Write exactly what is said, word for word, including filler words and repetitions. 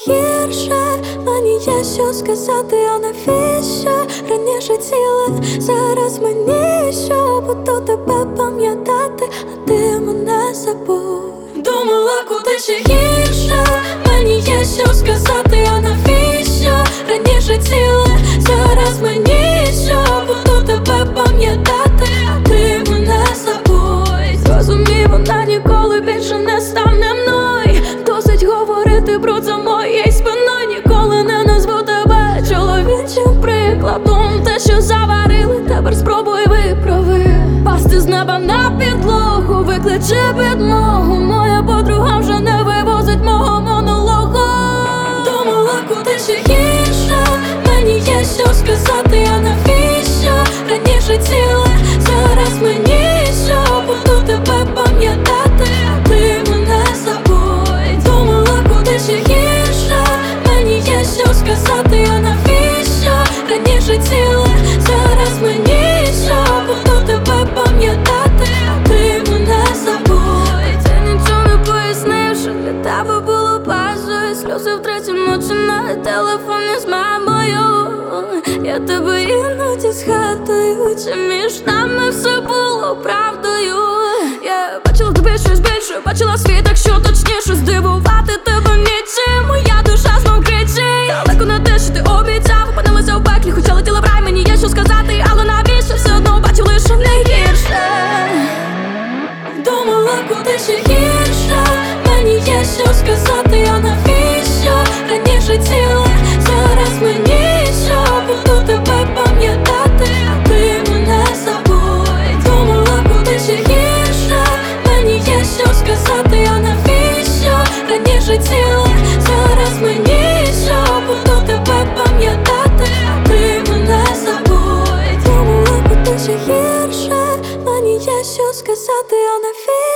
гірше, мені є що сказати, а навіщо? Раніше ціле, зараз мені що? Буду тебе пам'ятати, а ти мене забудь. Думала, куди ще гірше, мені є що сказати, а навіщо? Раніше ціле, зараз мені що? Буду тебе пам'ятати, а ти мене забудь. Розумій, вона ніколи більше не стане мною. Досить говорити про це моєю спиною. Ніколи не назву тебе чоловічим прикладом. Те, що заварили, тепер спробуй виправи. Пасти з неба на підлогу, викличе підмогу. Моя подруга вже не вивозить мого монологу. Думала, куди ще гірше, мені є що сказати, а навіщо? Раніше ціле, зараз мені що? Буду тебе пам'ятати, а ти мене забудь. Думала, куди ще гірше, мені є що сказати, а навіщо? Раніше ціле, зараз мені що? Буду тебе пам'ятати, а ти мене забудь. Ти нічого не пояснив, що для тебе було базою. Сльози втретє ночі на телефоні з мамою. Я тебе іноді згадую, чи між нами все було правдою. Я бачила тобі щось більше, бачила світ, якщо точніше. Здивувати тебе нічим, моя душа знов кричить. Далеко не те, що ти обіцяв, опинилася в пеклі, хоча летіла в рай. Мені є що сказати, але навіщо? Все одно бачу лише найгірше. Думала, куди ще гірше, мені є що сказати, а навіщо? Раніше ціле, зараз мені що? Буду тебе пам'ятати, а ти мене забудь. Думала, куди ще гірше, мені є що сказати, а навіщо? Раніше ціле, зараз мені що? Буду тебе пам'ятати, а ти мене забудь. Думала, куди ще гірше, мені є що сказати, а навіщо?